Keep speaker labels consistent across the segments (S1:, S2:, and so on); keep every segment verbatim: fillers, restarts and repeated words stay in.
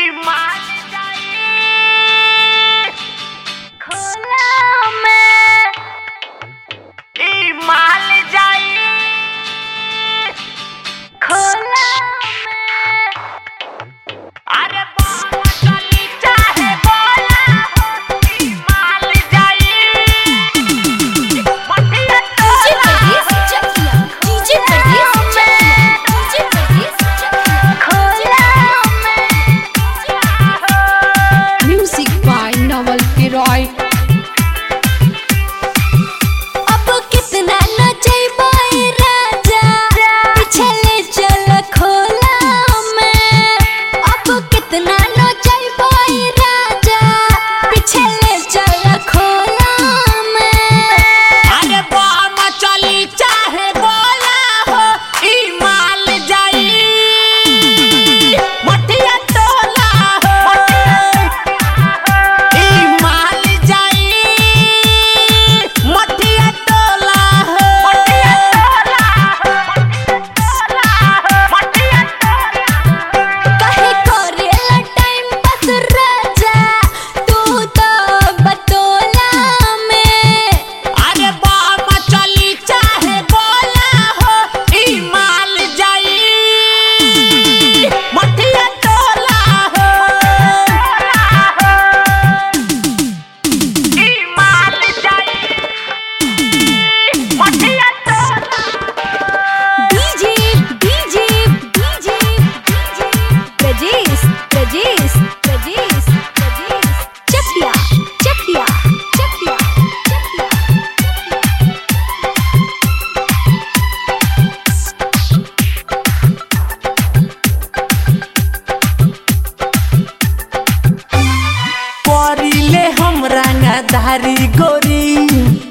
S1: धारी गोरी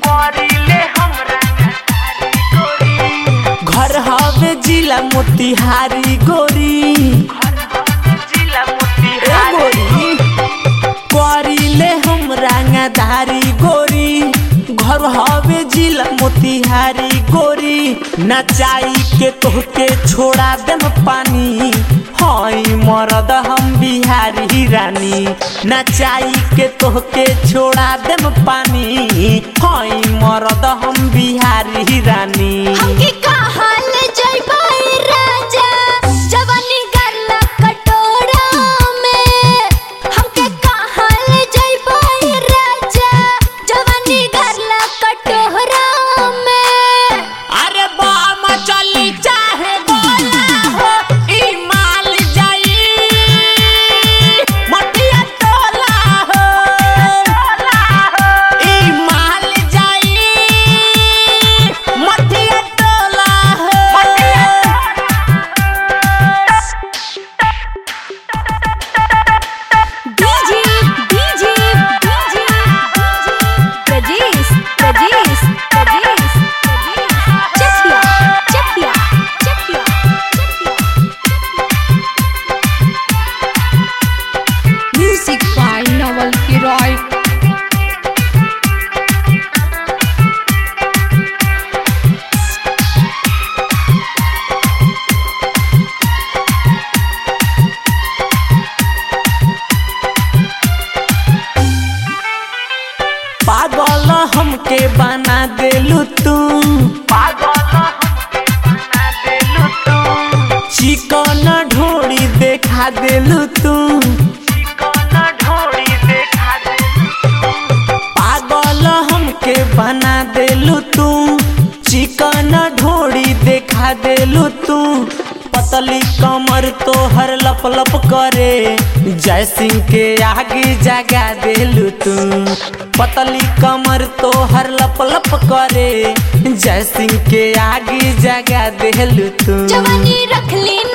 S1: घर हवे जिला मोतिहारी गोरी करिले हम रंगधारी गोरी घर हवे जिला मोतिहारी गोरी नचाई के तोहके छोड़ा देम पानी हई मरद हम बिहारी रानी नचाई के तोहके छोड़ा देम पानी हई मरद हम बिहारी रानी
S2: हमके कहाँ ले जाइबे राजा जवानी गरला कटोरा में हमके कहाँ ले जाइबे राजा जवानी गरला कटोरा में
S1: अरे बाम चली चाहे बोला हो ई माल जाई मटिया टोला हो ई माल जाई मटिया टोला हो
S2: DJ DJ DJ Prajesh Prajesh Prajesh चटिया चटिया चटिया
S3: म्यूजिक बाय नवल किराय।
S1: पागल हमके बना देलू तू चिकन ढोड़ी देखा देलू तू पागल हमके बना देलू तू चिकन ढोड़ी देखा देलू तू पतली कमर तो हर लप लप करे जय सिंह के आगे जगा देलू तू पतली कमर तो हर लप लप करे जय सिंह के आगे जगा देलू तू
S2: जवानी रखली